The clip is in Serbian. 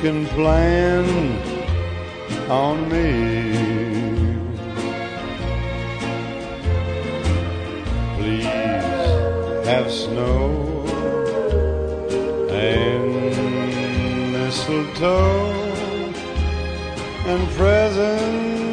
can plan on me. Please have snow and mistletoe and presents